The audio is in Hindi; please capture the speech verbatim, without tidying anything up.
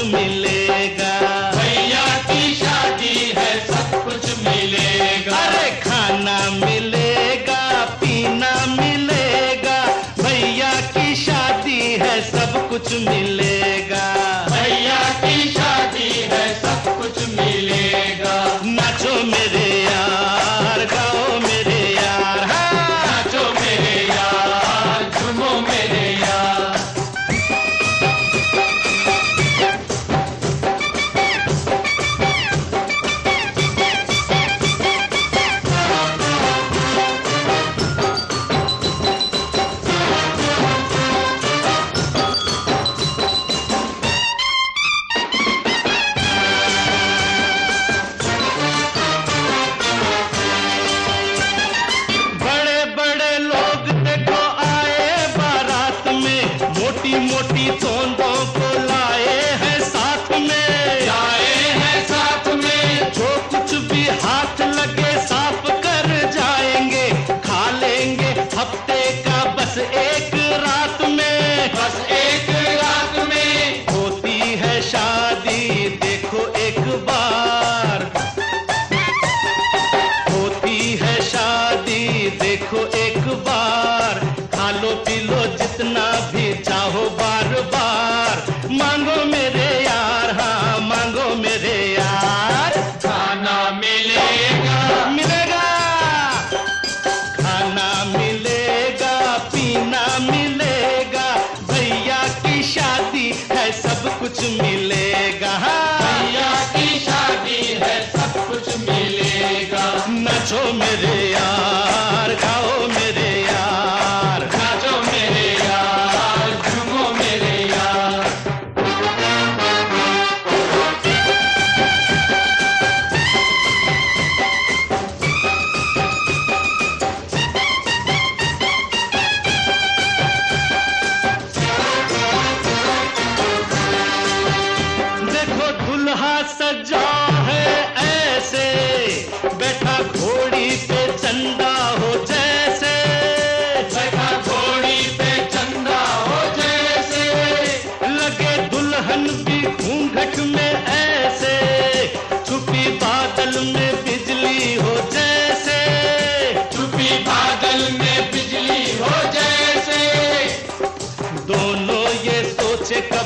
मिलेगा। भैया की शादी है सब कुछ मिलेगा। अरे खाना मिलेगा, पीना मिलेगा, भैया की शादी है सब कुछ मिलेगा। भैया की शादी है सब कुछ मिलेगा। नाचो मेरे यार, गाओ मेरे यार, हाँ। नाचो मेरे यार, झूमो मेरे यार। मोटी मोटी तोंदों को लाए हैं साथ में, लाए हैं साथ में। जो कुछ भी हाथ लगे साफ कर जाएंगे, खा लेंगे हफ्ते का बस एक रात में। बस एक रात में होती है शादी देखो एक बार, होती है शादी देखो एक बार। खा लो पी लो जितना भी चाहो बार बार, मांगो मेरे यार, हाँ मांगो मेरे यार। खाना मिलेगा, मिलेगा, खाना मिलेगा, पीना मिलेगा, भैया की शादी है सब कुछ मिलेगा। भैया की शादी है सब कुछ मिलेगा। नाचो मेरे यार, गाओ मेरे यार, नाचो मेरे यार, झूमो मेरे यार। देखो दुल्हा सजा है ऐसे, बैठा घोड़ी पे चंदा हो जैसे, बैठा घोड़ी पे चंदा हो जैसे। लगे दुल्हन भी घूंघट में ऐसे, छुपी बादल में बिजली हो जैसे, छुपी बादल में बिजली हो जैसे। दोनों ये सोचे